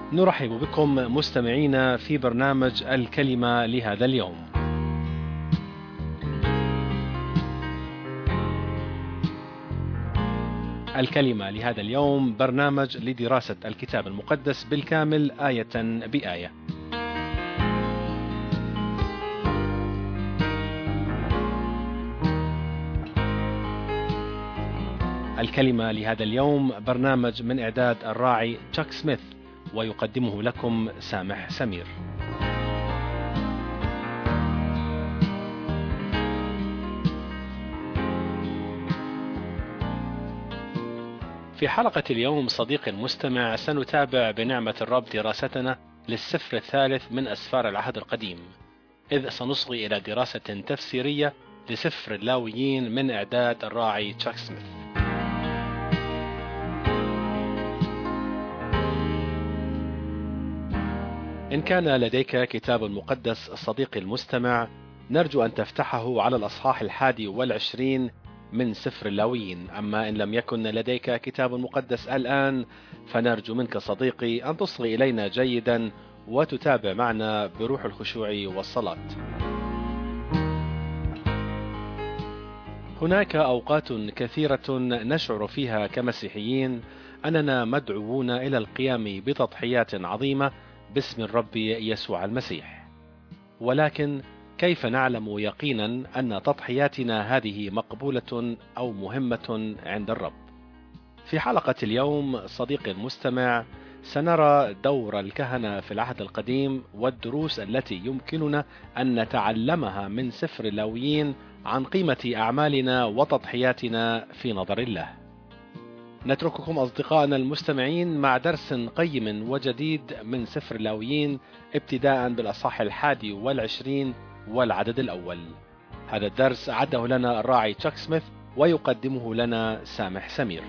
نرحب بكم مستمعينا في برنامج الكلمة لهذا اليوم. الكلمة لهذا اليوم برنامج لدراسة الكتاب المقدس بالكامل آية بآية. الكلمة لهذا اليوم برنامج من إعداد الراعي تشاك سميث، ويقدمه لكم سامح سمير. في حلقة اليوم صديقي المستمع سنتابع بنعمة الرب دراستنا للسفر الثالث من أسفار العهد القديم، إذ سنصغي إلى دراسة تفسيرية لسفر اللاويين من إعداد الراعي تشاك سميث. إن كان لديك كتاب مقدس صديقي المستمع، نرجو أن تفتحه على الأصحاح 21 من سفر اللاويين. أما إن لم يكن لديك كتاب مقدس الآن، فنرجو منك صديقي أن تصغي إلينا جيدا وتتابع معنا بروح الخشوع والصلاة. هناك أوقات كثيرة نشعر فيها كمسيحيين أننا مدعوون إلى القيام بتضحيات عظيمة باسم الرب يسوع المسيح، ولكن كيف نعلم يقينا أن تضحياتنا هذه مقبولة أو مهمة عند الرب؟ في حلقة اليوم صديقي المستمع سنرى دور الكهنة في العهد القديم والدروس التي يمكننا أن نتعلمها من سفر اللاويين عن قيمة أعمالنا وتضحياتنا في نظر الله. نترككم أصدقائنا المستمعين مع درس قيم وجديد من سفر اللاويين، ابتداء بالأصحاح 21 والعدد الأول. هذا الدرس أعده لنا الراعي تشاك سميث ويقدمه لنا سامح سمير.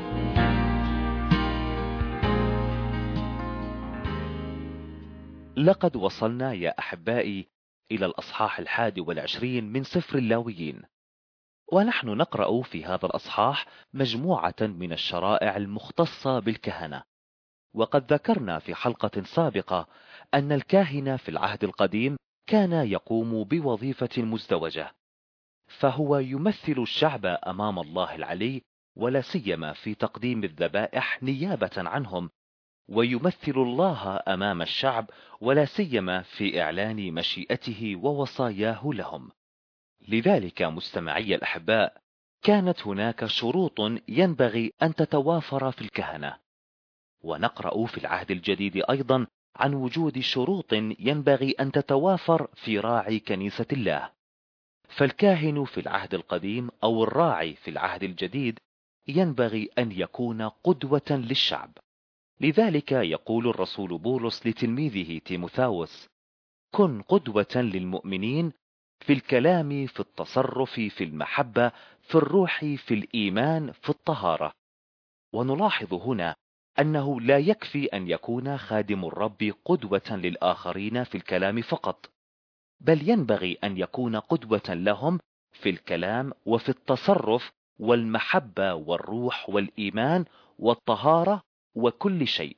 لقد وصلنا يا أحبائي إلى الأصحاح 21 من سفر اللاويين، ونحن نقرأ في هذا الأصحاح مجموعة من الشرائع المختصة بالكهنة. وقد ذكرنا في حلقة سابقة أن الكاهن في العهد القديم كان يقوم بوظيفة مزدوجة، فهو يمثل الشعب أمام الله العلي، ولا سيما في تقديم الذبائح نيابة عنهم، ويمثل الله أمام الشعب، ولا سيما في إعلان مشيئته ووصاياه لهم. لذلك مستمعي الأحباء، كانت هناك شروط ينبغي أن تتوافر في الكهنة، ونقرأ في العهد الجديد أيضا عن وجود شروط ينبغي أن تتوافر في راعي كنيسة الله. فالكاهن في العهد القديم أو الراعي في العهد الجديد ينبغي أن يكون قدوة للشعب. لذلك يقول الرسول بولس لتلميذه تيموثاوس: كن قدوة للمؤمنين في الكلام، في التصرف، في المحبة، في الروح، في الإيمان، في الطهارة. ونلاحظ هنا أنه لا يكفي أن يكون خادم الرب قدوة للآخرين في الكلام فقط، بل ينبغي أن يكون قدوة لهم في الكلام وفي التصرف والمحبة والروح والإيمان والطهارة وكل شيء.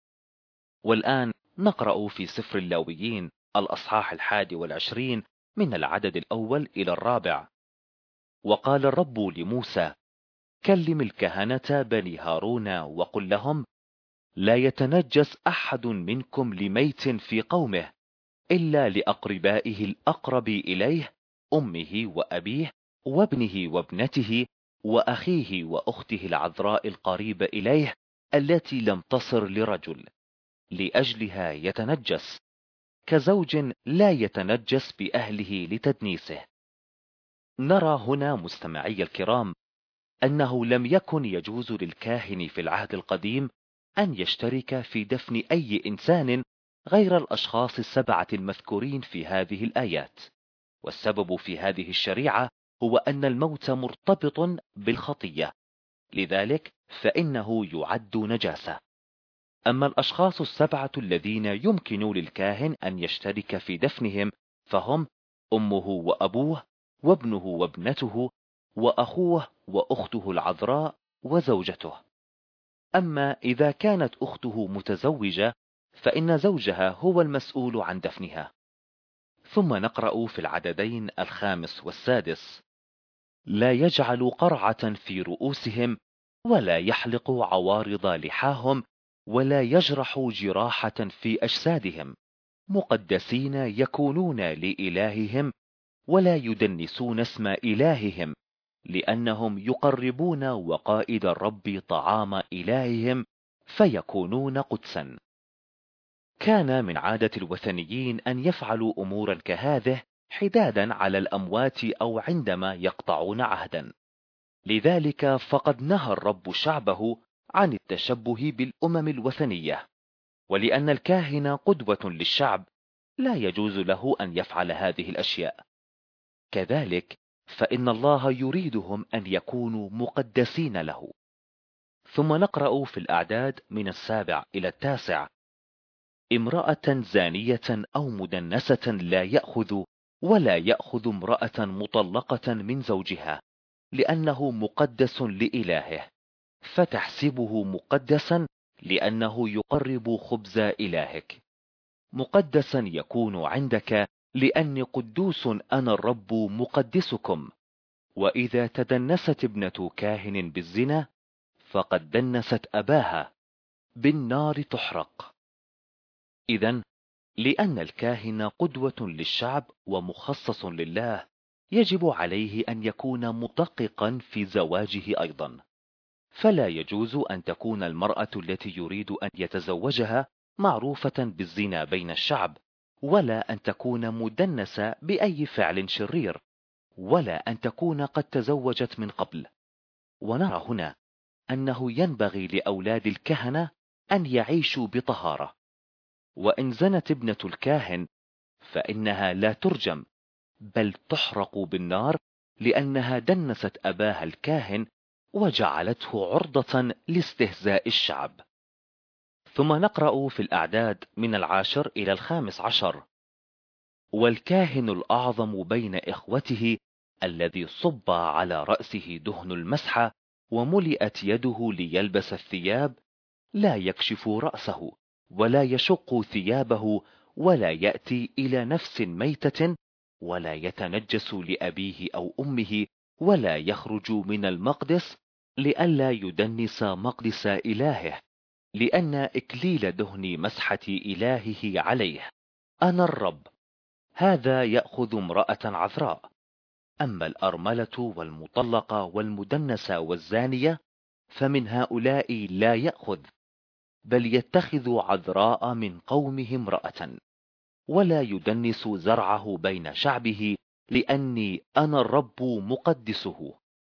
والآن نقرأ في سفر اللاويين الأصحاح 21 من العدد الأول إلى 4. وقال الرب لموسى: كلم الكهنة بني هارون وقل لهم: لا يتنجس أحد منكم لميت في قومه إلا لأقربائه الأقرب إليه، أمه وأبيه وابنه وابنته وأخيه وأخته العذراء القريبة إليه التي لم تصر لرجل، لأجلها يتنجس، كزوج لا يتنجس بأهله لتدنيسه. نرى هنا مستمعي الكرام أنه لم يكن يجوز للكاهن في العهد القديم أن يشترك في دفن أي إنسان غير الأشخاص 7 المذكورين في هذه الآيات. والسبب في هذه الشريعة هو أن الموت مرتبط بالخطية، لذلك فإنه يعد نجاسة. أما الأشخاص 7 الذين يمكن للكاهن أن يشترك في دفنهم فهم أمه وأبوه وابنه وابنته وأخوه وأخته العذراء وزوجته. أما إذا كانت أخته متزوجة فإن زوجها هو المسؤول عن دفنها. ثم نقرأ في العددين 5 و6: لا يجعل قرعة في رؤوسهم، ولا يحلق عوارض لحاهم، ولا يجرح جراحة في أجسادهم، مقدسين يكونون لإلههم، ولا يدنسون اسم إلههم، لأنهم يقربون وقائد الرب طعام إلههم، فيكونون قدسا. كان من عادة الوثنيين أن يفعلوا أمورا كهذه حدادا على الأموات أو عندما يقطعون عهدا. لذلك فقد نهى الرب شعبه عن التشبه بالأمم الوثنية، ولأن الكاهن قدوة للشعب لا يجوز له أن يفعل هذه الأشياء. كذلك فإن الله يريدهم أن يكونوا مقدسين له. ثم نقرأ في الأعداد من 7 إلى 9: امرأة زانية أو مدنسة لا يأخذ، ولا يأخذ امرأة مطلقة من زوجها، لأنه مقدس لإلهه، فتحسبه مقدسا لأنه يقرب خبز إلهك. مقدسا يكون عندك لأني قدوس أنا الرب مقدسكم. وإذا تدنست ابنة كاهن بالزنا فقد دنست أباها، بالنار تحرق. إذن لأن الكاهن قدوة للشعب ومخصص لله، يجب عليه أن يكون مدققا في زواجه أيضا. فلا يجوز أن تكون المرأة التي يريد أن يتزوجها معروفة بالزنا بين الشعب، ولا أن تكون مدنسة بأي فعل شرير، ولا أن تكون قد تزوجت من قبل. ونرى هنا أنه ينبغي لأولاد الكهنة أن يعيشوا بطهارة. وإن زنت ابنة الكاهن فإنها لا ترجم، بل تحرق بالنار، لأنها دنست أباها الكاهن وجعلته عرضة لاستهزاء الشعب. ثم نقرأ في الأعداد من 10 إلى 15: والكاهن الأعظم بين إخوته الذي صب على رأسه دهن المسحة وملئت يده ليلبس الثياب، لا يكشف رأسه ولا يشق ثيابه، ولا يأتي إلى نفس ميتة، ولا يتنجس لأبيه أو أمه، ولا يخرج من المقدس لئلا يدنس مقدس إلهه، لأن إكليل دهن مسحة إلهه عليه. أنا الرب. هذا يأخذ امرأة عذراء. أما الأرملة والمطلقة والمدنسة والزانية فمن هؤلاء لا يأخذ، بل يتخذ عذراء من قومه امرأة، ولا يدنس زرعه بين شعبه، لأني أنا الرب مقدسه.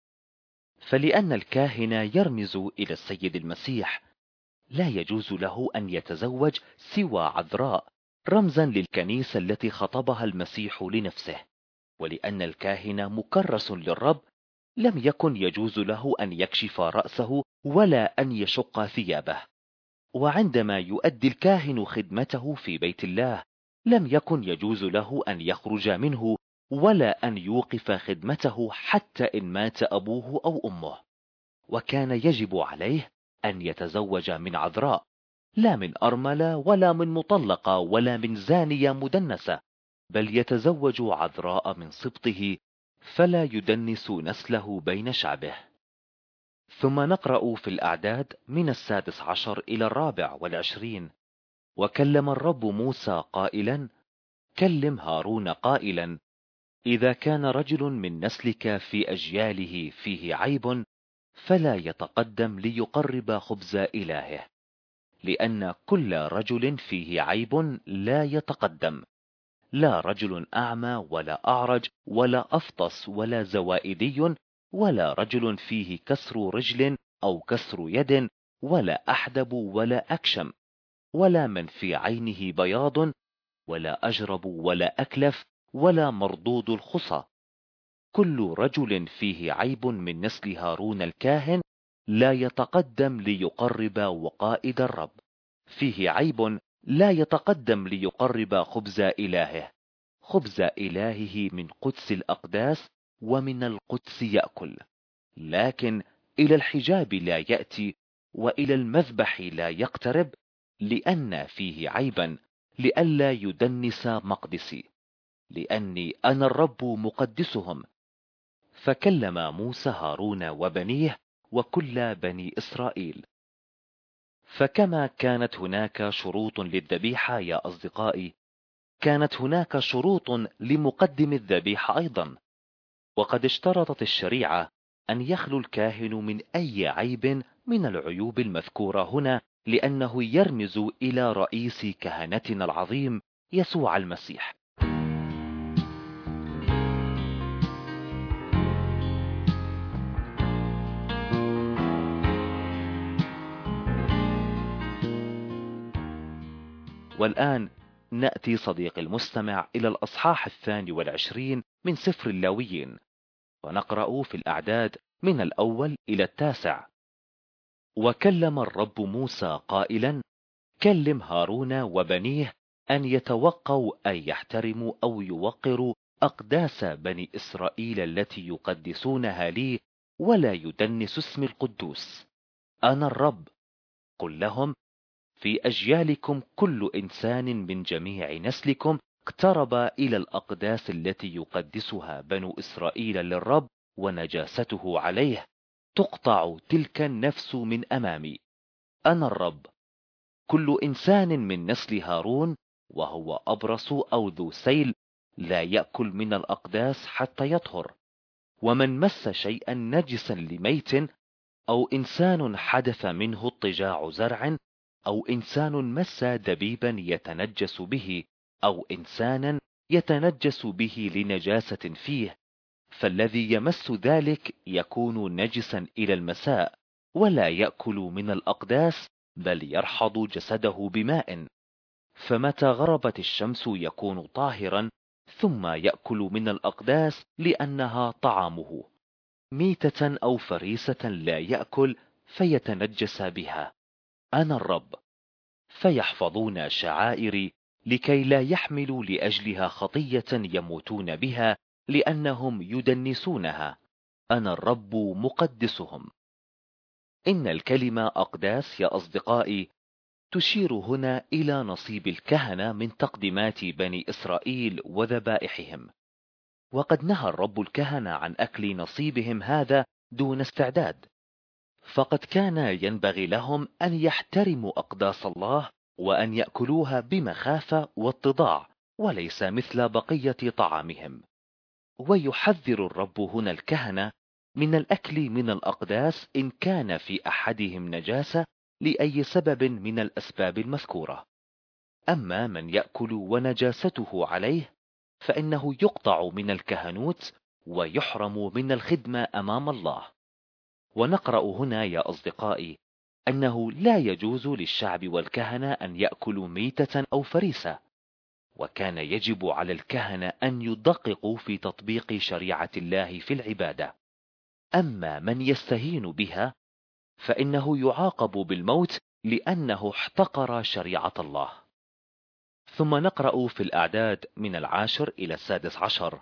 فلأن الكاهن يرمز إلى السيد المسيح، لا يجوز له أن يتزوج سوى عذراء، رمزا للكنيسة التي خطبها المسيح لنفسه. ولأن الكاهن مكرس للرب، لم يكن يجوز له أن يكشف رأسه ولا أن يشق ثيابه. وعندما يؤدي الكاهن خدمته في بيت الله، لم يكن يجوز له أن يخرج منه ولا أن يوقف خدمته حتى إن مات أبوه أو أمه. وكان يجب عليه أن يتزوج من عذراء، لا من أرملة ولا من مطلقة ولا من زانية مدنسة، بل يتزوج عذراء من سبطه، فلا يدنس نسله بين شعبه. ثم نقرأ في الأعداد من 16 إلى 24: وكلم الرب موسى قائلا: كلم هارون قائلا: إذا كان رجل من نسلك في أجياله فيه عيب، فلا يتقدم ليقرب خبز إلهه، لأن كل رجل فيه عيب لا يتقدم، لا رجل أعمى ولا أعرج ولا أفطس ولا زوائدي، ولا رجل فيه كسر رجل أو كسر يد، ولا أحدب ولا أكشم، ولا من في عينه بياض، ولا أجرب ولا أكلف، ولا مردود الخصى. كل رجل فيه عيب من نسل هارون الكاهن لا يتقدم ليقرب وقائد الرب، فيه عيب لا يتقدم ليقرب خبز إلهه، خبز إلهه من قدس الأقداس ومن القدس يأكل، لكن إلى الحجاب لا يأتي، وإلى المذبح لا يقترب، لأن فيه عيبا لئلا يدنس مقدسي، لأني أنا الرب مقدسهم. فكلم موسى هارون وبنيه وكل بني إسرائيل. فكما كانت هناك شروط للذبيحة يا أصدقائي، كانت هناك شروط لمقدم الذبيحة أيضا. وقد اشترطت الشريعة أن يخلو الكاهن من أي عيب من العيوب المذكورة هنا، لأنه يرمز إلى رئيس كهنتنا العظيم يسوع المسيح. والآن نأتي صديق المستمع إلى الأصحاح 22 من سفر اللاويين، ونقرأ في الأعداد من 1 إلى 9. وكلم الرب موسى قائلا: كلم هارون وبنيه أن يتوقوا أن يحترموا أو يوقروا أقداس بني إسرائيل التي يقدسونها لي، ولا يدنس اسم القدوس. أنا الرب. قل لهم: في أجيالكم كل إنسان من جميع نسلكم اقترب إلى الأقداس التي يقدسها بنو إسرائيل للرب ونجاسته عليه، تقطع تلك النفس من أمامي. أنا الرب. كل إنسان من نسل هارون وهو أبرص أو ذو سيل لا يأكل من الأقداس حتى يطهر. ومن مس شيئا نجسا لميت، أو إنسان حدث منه اضطجاع زرع، أو إنسان مس دبيبا يتنجس به، أو إنسانا يتنجس به لنجاسة فيه، فالذي يمس ذلك يكون نجسا إلى المساء، ولا يأكل من الأقداس، بل يرحض جسده بماء. فمتى غربت الشمس يكون طاهرا، ثم يأكل من الأقداس لأنها طعامه. ميتة أو فريسة لا يأكل فيتنجس بها. أنا الرب. فيحفظون شعائري لكي لا يحملوا لأجلها خطية يموتون بها، لأنهم يدنسونها. أنا الرب مقدسهم. إن الكلمة أقداس يا أصدقائي تشير هنا إلى نصيب الكهنة من تقدمات بني إسرائيل وذبائحهم. وقد نهى الرب الكهنة عن أكل نصيبهم هذا دون استعداد، فقد كان ينبغي لهم أن يحترموا أقداس الله وأن يأكلوها بمخافة واتضاع، وليس مثل بقية طعامهم. ويحذر الرب هنا الكهنة من الأكل من الأقداس إن كان في أحدهم نجاسة لأي سبب من الأسباب المذكورة. أما من يأكل ونجاسته عليه فإنه يقطع من الكهنوت ويحرم من الخدمة أمام الله. ونقرأ هنا يا أصدقائي أنه لا يجوز للشعب والكهنة أن يأكلوا ميتة أو فريسة، وكان يجب على الكهنة أن يدققوا في تطبيق شريعة الله في العبادة. أما من يستهين بها فإنه يعاقب بالموت لأنه احتقر شريعة الله. ثم نقرأ في الأعداد من 10 إلى 16: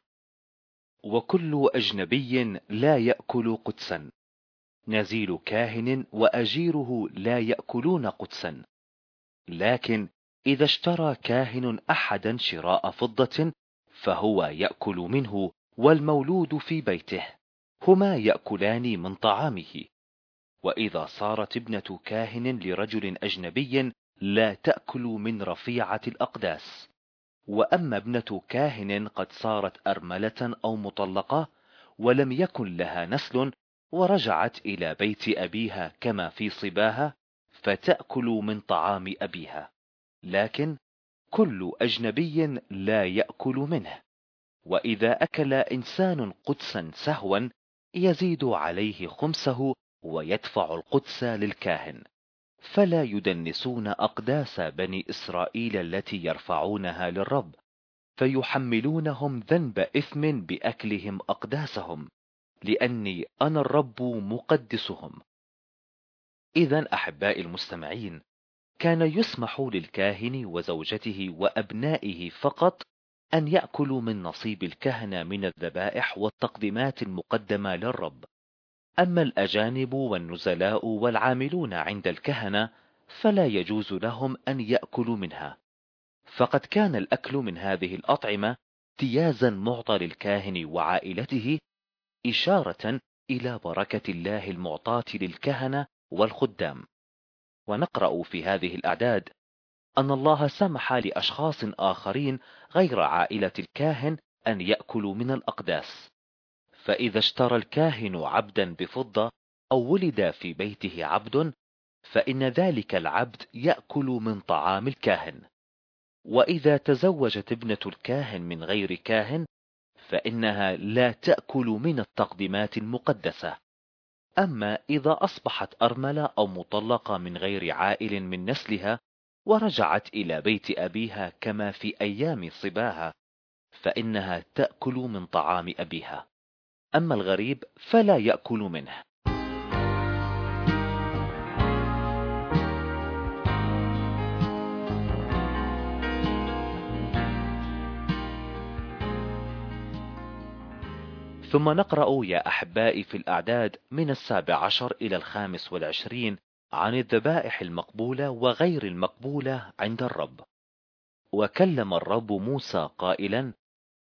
وكل أجنبي لا يأكل قدسا، نزيل كاهن وأجيره لا يأكلون قدسا. لكن إذا اشترى كاهن أحدا شراء فضة فهو يأكل منه، والمولود في بيته هما يأكلان من طعامه. وإذا صارت ابنة كاهن لرجل أجنبي لا تأكل من رفيعة الأقداس. وأما ابنة كاهن قد صارت أرملة أو مطلقة ولم يكن لها نسل ورجعت إلى بيت أبيها كما في صباها، فتأكل من طعام أبيها. لكن كل أجنبي لا يأكل منه. وإذا أكل إنسان قدسا سهوا يزيد عليه خمسه ويدفع القدس للكاهن، فلا يدنسون أقداس بني إسرائيل التي يرفعونها للرب، فيحملونهم ذنب إثم بأكلهم أقداسهم، لأني أنا الرب مقدسهم. إذن أحبائي المستمعين، كان يسمح للكاهن وزوجته وأبنائه فقط أن يأكلوا من نصيب الكهنة من الذبائح والتقديمات المقدمة للرب. أما الأجانب والنزلاء والعاملون عند الكهنة فلا يجوز لهم أن يأكلوا منها، فقد كان الأكل من هذه الأطعمة امتيازا معطى للكاهن وعائلته، إشارة إلى بركة الله المعطاة للكهنة والخدام. ونقرأ في هذه الأعداد أن الله سمح لأشخاص آخرين غير عائلة الكاهن أن يأكلوا من الأقداس، فإذا اشترى الكاهن عبدا بفضة أو ولد في بيته عبد، فإن ذلك العبد يأكل من طعام الكاهن. وإذا تزوجت ابنة الكاهن من غير كاهن، فإنها لا تأكل من التقدمات المقدسة. أما إذا أصبحت أرملة أو مطلقة من غير عائل من نسلها ورجعت إلى بيت أبيها كما في أيام صباها، فإنها تأكل من طعام أبيها. أما الغريب فلا يأكل منه. ثم نقرأ يا أحبائي في الأعداد من 17 إلى 25 عن الذبائح المقبولة وغير المقبولة عند الرب. وكلم الرب موسى قائلا: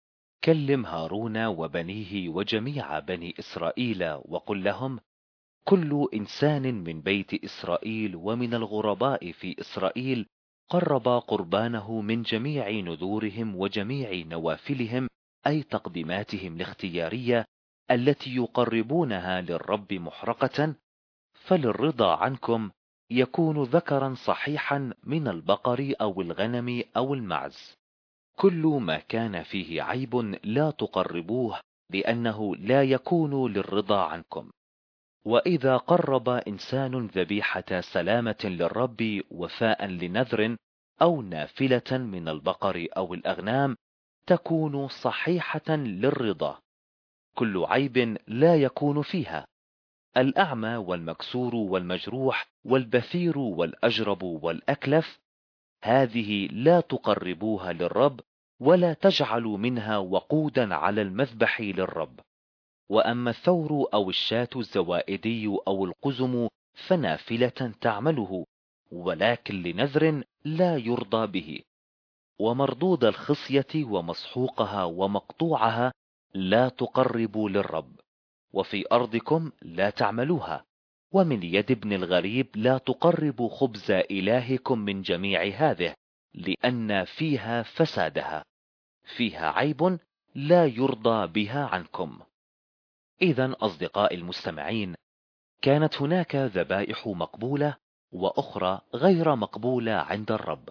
كلم هارون وبنيه وجميع بني إسرائيل وقل لهم: كل إنسان من بيت إسرائيل ومن الغرباء في إسرائيل قرب قربانه من جميع نذورهم وجميع نوافلهم، أي تقدماتهم الاختيارية التي يقربونها للرب محرقة، فللرضا عنكم يكون ذكرا صحيحا من البقر أو الغنم أو المعز. كل ما كان فيه عيب لا تقربوه، لأنه لا يكون للرضا عنكم. وإذا قرب إنسان ذبيحة سلامة للرب وفاء لنذر أو نافلة من البقر أو الأغنام، تكون صحيحة للرضا، كل عيب لا يكون فيها: الأعمى والمكسور والمجروح والبثير والأجرب والأكلف، هذه لا تقربوها للرب، ولا تجعلوا منها وقودا على المذبح للرب. وأما الثور أو الشاة الزوائدي أو القزم فنافلة تعمله، ولكن لنذر لا يرضى به. ومردود الخصية ومسحوقها ومقطوعها لا تقربوا للرب، وفي أرضكم لا تعملوها. ومن يد ابن الغريب لا تقربوا خبز إلهكم من جميع هذه، لأن فيها فسادها، فيها عيب لا يرضى بها عنكم. إذن أصدقاء المستمعين، كانت هناك ذبائح مقبولة وأخرى غير مقبولة عند الرب.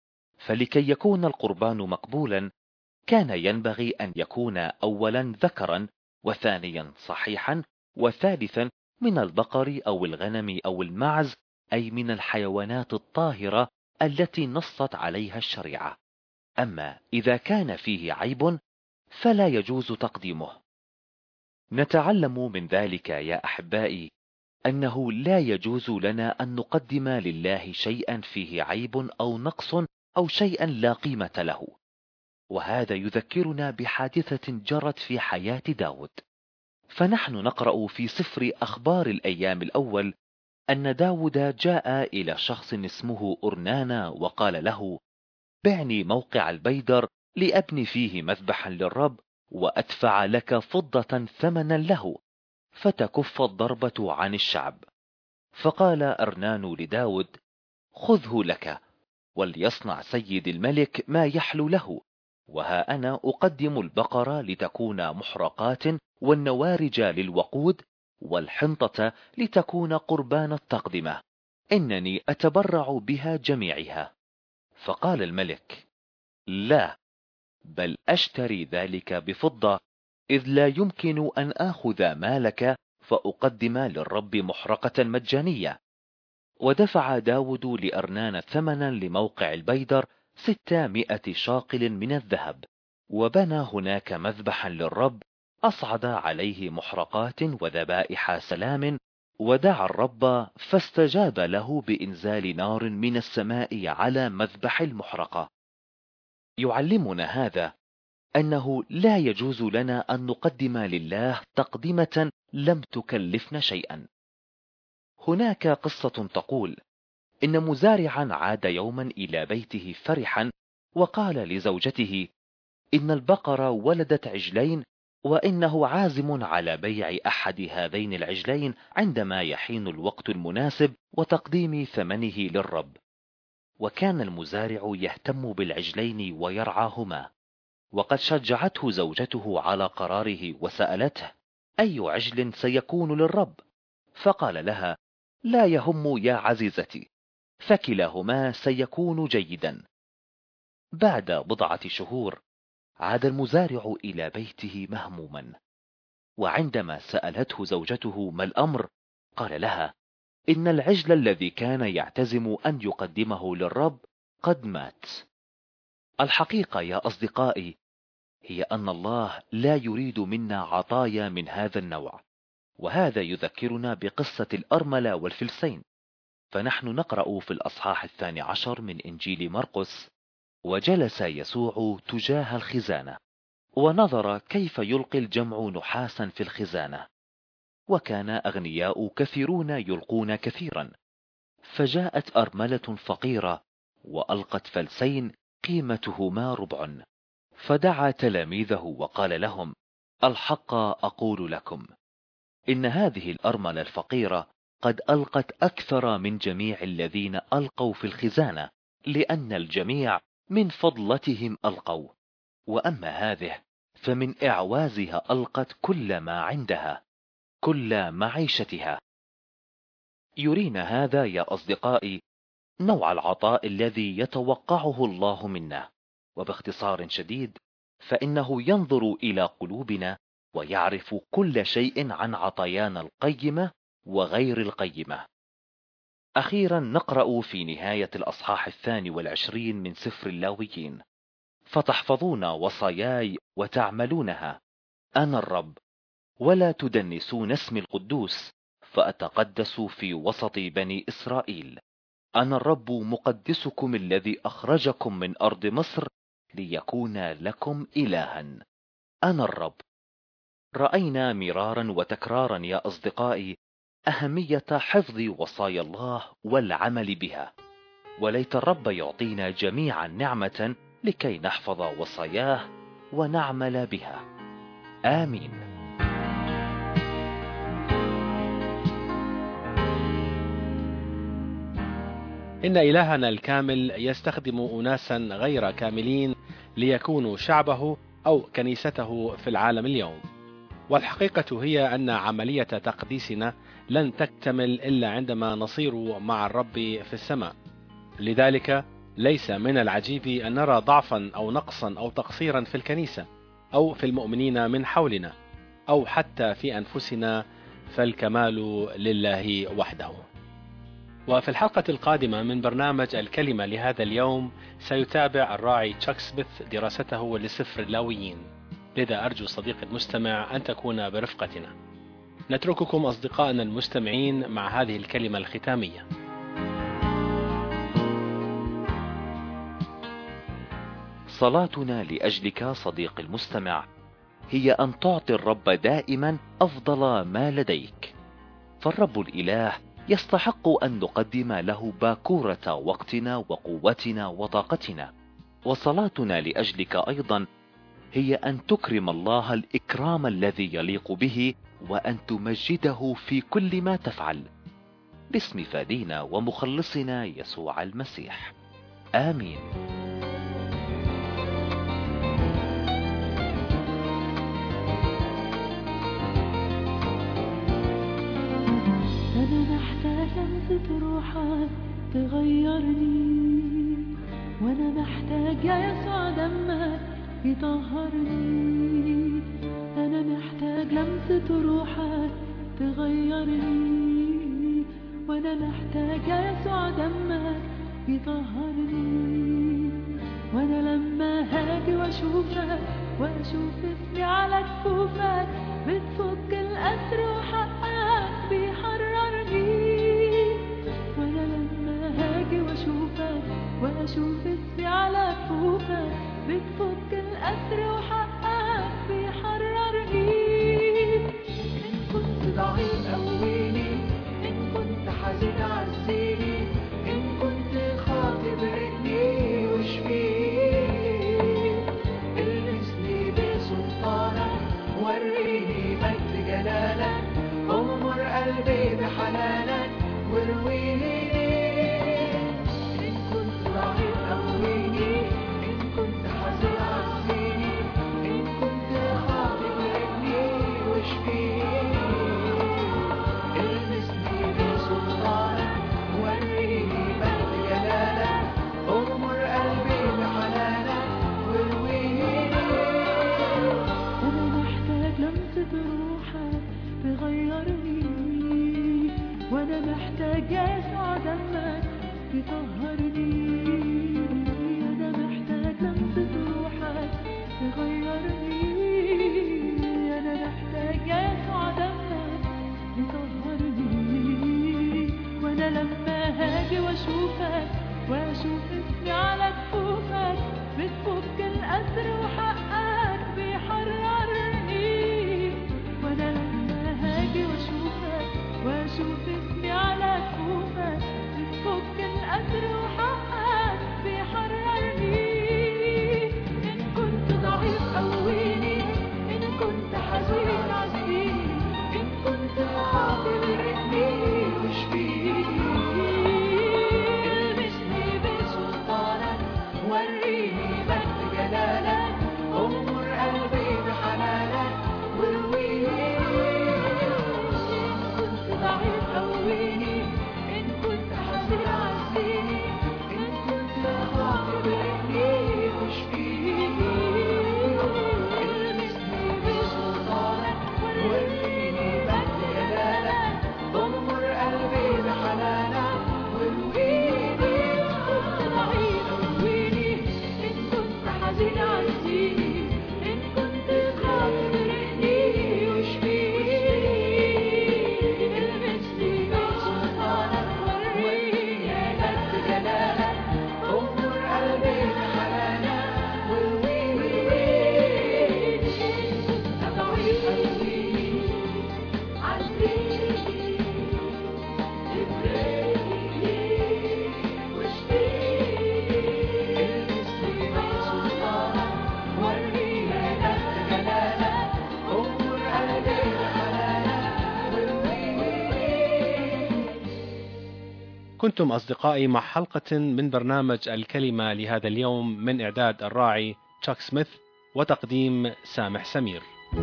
فلكي يكون القربان مقبولا، كان ينبغي أن يكون أولا ذكرا، وثانيا صحيحا، وثالثا من البقر أو الغنم أو المعز، أي من الحيوانات الطاهرة التي نصت عليها الشريعة. أما إذا كان فيه عيب فلا يجوز تقديمه. نتعلم من ذلك يا أحبائي أنه لا يجوز لنا أن نقدم لله شيئا فيه عيب أو نقص أو شيئا لا قيمة له. وهذا يذكرنا بحادثة جرت في حياة داود. فنحن نقرأ في سفر أخبار الأيام الأول أن داود جاء إلى شخص اسمه أرنانا وقال له: بعني موقع البيدر لأبني فيه مذبحا للرب، وأدفع لك فضة ثمنا له، فتكف الضربة عن الشعب. فقال أرنان لداود: خذه لك، وليصنع سيد الملك ما يحلو له، وها أنا أقدم البقرة لتكون محرقات، والنوارج للوقود، والحنطة لتكون قربان التقدمة، إنني أتبرع بها جميعها. فقال الملك: لا، بل أشتري ذلك بفضة، إذ لا يمكن أن آخذ مالك فأقدم للرب محرقة مجانية. ودفع داود لأرنان ثمنا لموقع البيدر 600 شاقل من الذهب، وبنى هناك مذبحا للرب، أصعد عليه محرقات وذبائح سلام، ودعا الرب فاستجاب له بإنزال نار من السماء على مذبح المحرقة. يعلمنا هذا أنه لا يجوز لنا أن نقدم لله تقدمة لم تكلفنا شيئا. هناك قصة تقول إن مزارعا عاد يوما إلى بيته فرحا، وقال لزوجته: إن البقرة ولدت عجلين، وإنه عازم على بيع أحد هذين العجلين عندما يحين الوقت المناسب وتقديم ثمنه للرب. وكان المزارع يهتم بالعجلين ويرعاهما، وقد شجعته زوجته على قراره وسألته: أي عجل سيكون للرب؟ فقال لها: لا يهم يا عزيزتي، فكلاهما سيكون جيدا. بعد بضعة شهور عاد المزارع إلى بيته مهموما، وعندما سألته زوجته ما الأمر، قال لها: إن العجل الذي كان يعتزم أن يقدمه للرب قد مات. الحقيقة يا أصدقائي هي أن الله لا يريد منا عطايا من هذا النوع، وهذا يذكرنا بقصة الأرملة والفلسين. فنحن نقرأ في الأصحاح 12 من إنجيل مرقس: وجلس يسوع تجاه الخزانة، ونظر كيف يلقي الجمع نحاسا في الخزانة، وكان أغنياء كثيرون يلقون كثيرا. فجاءت أرملة فقيرة وألقت فلسين قيمتهما 1/4. فدعا تلاميذه وقال لهم: الحق أقول لكم، إن هذه الأرملة الفقيرة قد ألقت أكثر من جميع الذين ألقوا في الخزانة، لأن الجميع من فضلتهم ألقوا، وأما هذه فمن إعوازها ألقت كل ما عندها، كل معيشتها. يرينا هذا يا أصدقائي نوع العطاء الذي يتوقعه الله منا، وباختصار شديد فإنه ينظر إلى قلوبنا ويعرف كل شيء عن عطايانا القيمة وغير القيمة. أخيرا نقرأ في نهاية الأصحاح 22 من سفر اللاويين: فتحفظون وصاياي وتعملونها، أنا الرب، ولا تدنسون اسمي القدوس، فأتقدس في وسط بني إسرائيل. أنا الرب مقدسكم الذي أخرجكم من أرض مصر ليكون لكم إلها. أنا الرب. رأينا مرارا وتكرارا يا أصدقائي أهمية حفظ وصايا الله والعمل بها، وليت الرب يعطينا جميعا نعمة لكي نحفظ وصاياه ونعمل بها. آمين. إن إلهنا الكامل يستخدم أناسا غير كاملين ليكونوا شعبه أو كنيسته في العالم اليوم، والحقيقة هي أن عملية تقديسنا لن تكتمل إلا عندما نصير مع الرب في السماء. لذلك ليس من العجيب أن نرى ضعفا أو نقصا أو تقصيرا في الكنيسة أو في المؤمنين من حولنا أو حتى في أنفسنا، فالكمال لله وحده. وفي الحلقة القادمة من برنامج الكلمة لهذا اليوم سيتابع الراعي تشاك سميث دراسته لسفر اللاويين، لذا أرجو صديق المستمع أن تكون برفقتنا. نترككم أصدقائنا المستمعين مع هذه الكلمة الختامية. صلاتنا لأجلك صديق المستمع هي أن تعطي الرب دائما أفضل ما لديك، فالرب الإله يستحق أن نقدم له باكورة وقتنا وقوتنا وطاقتنا. وصلاتنا لأجلك أيضا هي أن تكرم الله الإكرام الذي يليق به، وأن تمجده في كل ما تفعل، باسم فادينا ومخلصنا يسوع المسيح. آمين. أنا محتاج لمسة روحك تغيرني، وأنا محتاج يا يسوع دمك يطهرني. أنا محتاج لمسة روحك تغيرني، وأنا محتاج يا يسوع دمك يطهرني. وأنا لما هاجي وأشوفك وأشوف اسمي على كفوفك، بتفك الأسر وحقك بيحررني. وأنا لما هاجي وأشوفك وأشوف اسمي على كفوفك، بتفك الأسر وحقك بيحررني. إن كنت ضعيف قويني، إن كنت حزين عزيني، إن قلبي بحنانك وارويني. إن كنت ضعيف قويني، إن كنت حزين عزيني، إن كنت خاطئ ابني واشفيني. المسني بسلطانك وريني مجد جلالك، أغمر قلبي بحنانك وارويني. أنا محتاج لمسة روحك تغيرني، وأنا محتاج يسوع دمك يطهرني. أنا محتاج لمسة روحك تغيرني، أنا محتاج يسوع دمك يطهرني. وأنا لما هاجي وأشوفك وأشوف اسمي على كفوفك، بتفك الأسر وحقك بيحررني. وأنا لما هاجي وأشوفك وأشوف اسمي على كفوفك، بتفك الأسر وحقك بيحررني. إن كنت ضعيف قويني، إن كنت حزين عزيني، إن كنت خاطئ ابني واشفيني. المسني بسلطانك وريني مجد جلالك، أغمر قلبي بحنانك وارويني. إن كنت ضعيف قويني، إن كنت حزين عزيني، إن كنت خاطئ ابني واشفيني. المسني بسلطانك وريني مجد جلالك، أغمر قلبي بحنانك وارويني. إن كنت ضعيف قويني، إن كنت حزين عزيني، إن كنت خاطئ ابني واشفيني. المسني بسلطانك وريني مجد جلالك، أغمر قلبي بحنانك وارويني. إن كنت ضعيف قويني، عزيني، ابرئني واشفيني. المسني بسلطانك وريني مجد جلالك، أغمر قلبي بحنانك وارويني. كنتم أصدقائي مع حلقة من برنامج الكلمة لهذا اليوم، من إعداد الراعي تشاك سميث وتقديم سامح سمير.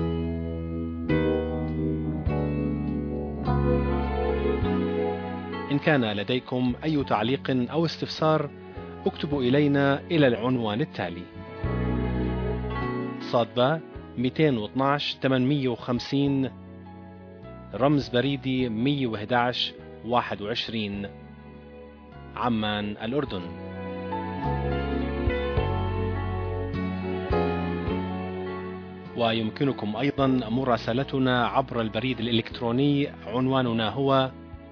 إن كان لديكم أي تعليق أو استفسار، اكتبوا إلينا إلى العنوان التالي: صادبة 212 850 رمز بريدي 111 21 عمان الأردن. ويمكنكم أيضا مراسلتنا عبر البريد الإلكتروني، عنواننا هو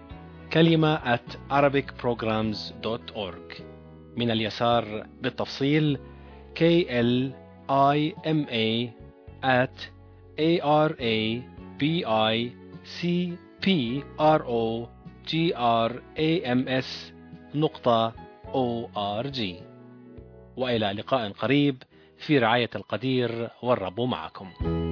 kalima@arabicprograms.org. من اليسار بالتفصيل kalima@arabicprograms.org. وإلى لقاء قريب في رعاية القدير، والرب معكم.